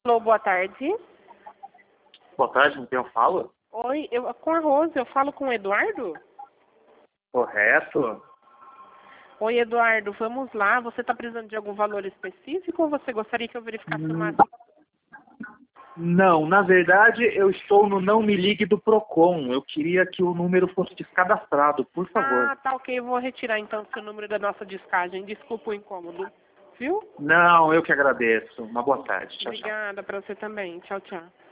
Alô, boa tarde. Boa tarde, com quem eu falo? Oi, com a Rose, eu falo com o Eduardo? Correto? Oi, Eduardo, vamos lá. Você está precisando de algum valor específico ou você gostaria que eu verificasse uma... Não, na verdade eu estou no Não Me Ligue do Procon. Eu queria que o número fosse descadastrado, por favor. Ah, tá ok. Eu vou retirar então o seu número da nossa descagem. Desculpa o incômodo. Viu? Não, eu que agradeço. Uma boa tarde. Tchau, tchau. Obrigada para você também. Tchau, tchau.